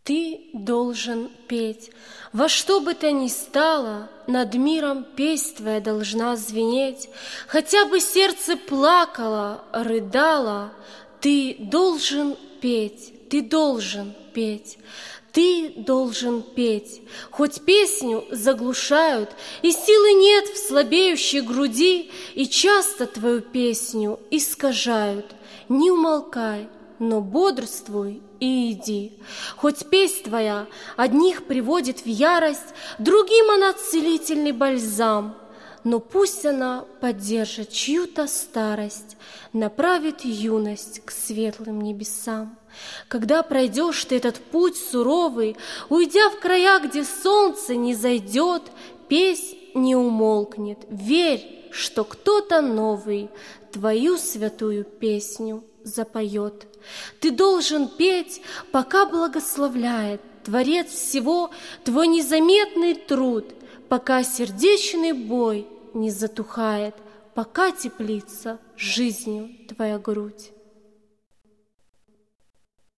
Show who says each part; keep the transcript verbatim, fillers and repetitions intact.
Speaker 1: Ты должен петь, во что бы то ни стало, над миром песнь твоя должна звенеть. Хотя бы сердце плакало, рыдало, ты должен петь, ты должен петь. Ты должен петь, хоть песню заглушают, и силы нет в слабеющей груди, и часто твою песню искажают. Не умолкай, но бодрствуй и иди. Хоть песнь твоя одних приводит в ярость, другим она целительный бальзам, но пусть она поддержит чью-то старость, направит юность к светлым небесам. Когда пройдешь ты этот путь суровый, уйдя в края, где солнце не зайдет, песнь не умолкнет. Верь, что кто-то новый твою святую песню запоет. Ты должен петь, пока благословляет Творец всего твой незаметный труд, пока сердечный бой не затухает, пока теплится жизнью твоя грудь.